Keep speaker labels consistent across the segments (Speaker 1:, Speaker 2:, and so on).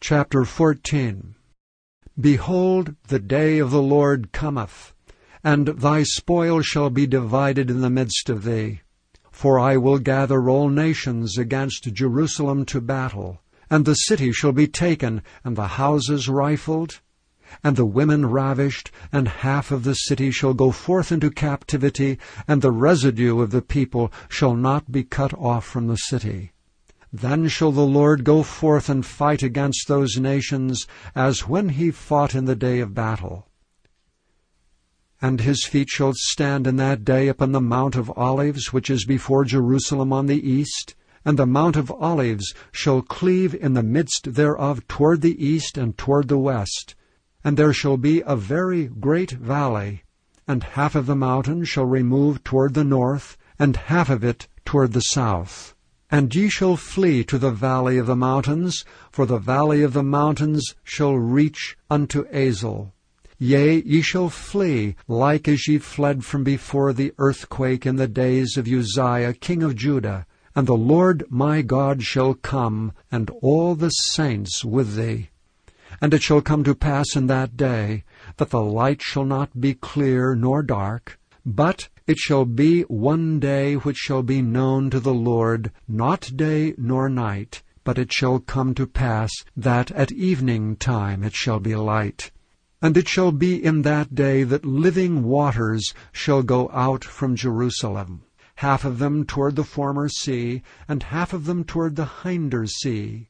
Speaker 1: Chapter 14. Behold, the day of the Lord cometh, and thy spoil shall be divided in the midst of thee. For I will gather all nations against Jerusalem to battle, and the city shall be taken, and the houses rifled, and the women ravished, and half of the city shall go forth into captivity, and the residue of the people shall not be cut off from the city. Then shall the Lord go forth and fight against those nations, as when he fought in the day of battle. And his feet shall stand in that day upon the Mount of Olives, which is before Jerusalem on the east, and the Mount of Olives shall cleave in the midst thereof toward the east and toward the west. And there shall be a very great valley, and half of the mountain shall remove toward the north, and half of it toward the south. And ye shall flee to the valley of the mountains, for the valley of the mountains shall reach unto Azel. Yea, ye shall flee, like as ye fled from before the earthquake in the days of Uzziah king of Judah. And the Lord my God shall come, and all the saints with thee. And it shall come to pass in that day, that the light shall not be clear nor dark, but it shall be one day which shall be known to the Lord, not day nor night, but it shall come to pass that at evening time it shall be light. And it shall be in that day that living waters shall go out from Jerusalem, half of them toward the former sea, and half of them toward the hinder sea.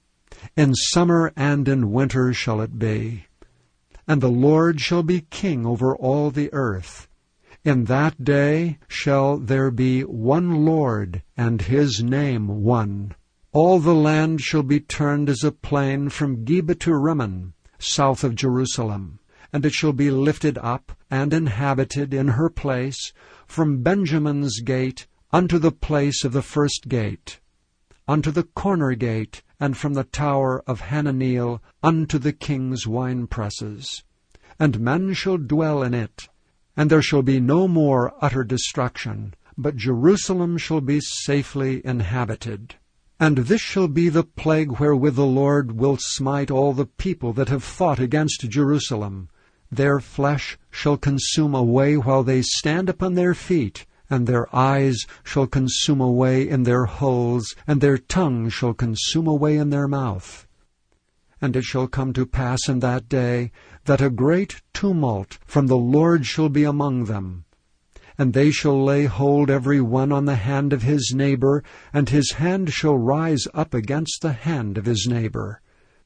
Speaker 1: In summer and in winter shall it be. And the Lord shall be king over all the earth. In that day shall there be one Lord, and his name one. All the land shall be turned as a plain from Geba to Rimmon, south of Jerusalem. And it shall be lifted up and inhabited in her place, from Benjamin's gate unto the place of the first gate, unto the corner gate, and from the tower of Hananeel unto the king's winepresses. And men shall dwell in it, and there shall be no more utter destruction, but Jerusalem shall be safely inhabited. And this shall be the plague wherewith the Lord will smite all the people that have fought against Jerusalem. Their flesh shall consume away while they stand upon their feet, and their eyes shall consume away in their holes, and their tongue shall consume away in their mouth. And it shall come to pass in that day, that a great tumult from the Lord shall be among them. And they shall lay hold every one on the hand of his neighbor, and his hand shall rise up against the hand of his neighbor.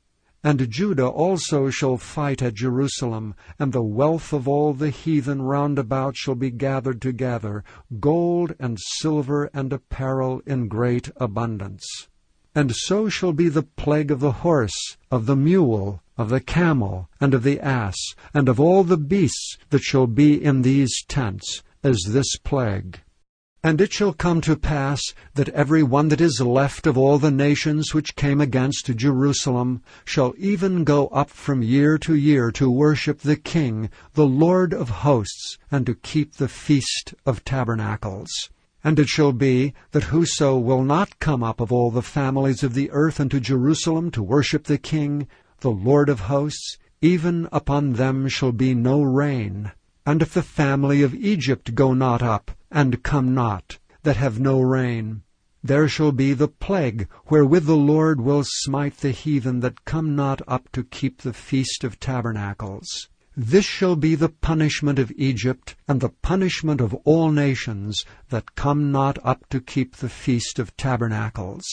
Speaker 1: And Judah also shall fight at Jerusalem, and the wealth of all the heathen round about shall be gathered together, gold and silver and apparel in great abundance. And so shall be the plague of the horse, of the mule, of the camel, and of the ass, and of all the beasts that shall be in these tents, as this plague. And it shall come to pass that every one that is left of all the nations which came against Jerusalem shall even go up from year to year to worship the King, the Lord of hosts, and to keep the Feast of Tabernacles. And it shall be that whoso will not come up of all the families of the earth unto Jerusalem to worship the King, the Lord of hosts, even upon them shall be no rain. And if the family of Egypt go not up, and come not, that have no rain, there shall be the plague wherewith the Lord will smite the heathen that come not up to keep the Feast of Tabernacles. This shall be the punishment of Egypt, and the punishment of all nations that come not up to keep the Feast of Tabernacles.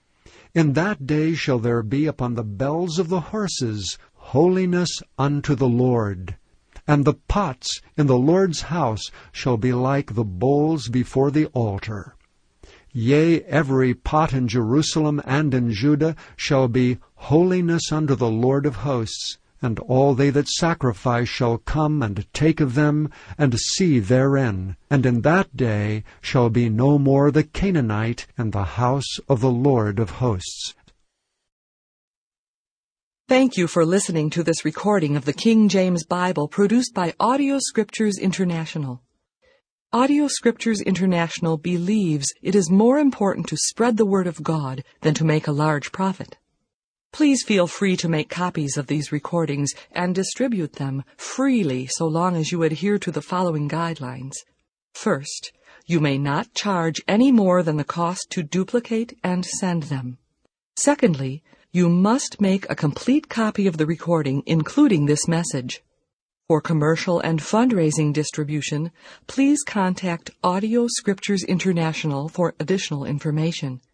Speaker 1: In that day shall there be upon the bells of the horses holiness unto the Lord. And the pots in the Lord's house shall be like the bowls before the altar. Yea, every pot in Jerusalem and in Judah shall be holiness unto the Lord of hosts, and all they that sacrifice shall come and take of them, and see therein. And in that day shall be no more the Canaanite in the house of the Lord of hosts.
Speaker 2: Thank you for listening to this recording of the King James Bible produced by Audio Scriptures International. Audio Scriptures International believes it is more important to spread the Word of God than to make a large profit. Please feel free to make copies of these recordings and distribute them freely so long as you adhere to the following guidelines. First, you may not charge any more than the cost to duplicate and send them. Secondly, you must make a complete copy of the recording, including this message. For commercial and fundraising distribution, please contact Audio Scriptures International for additional information.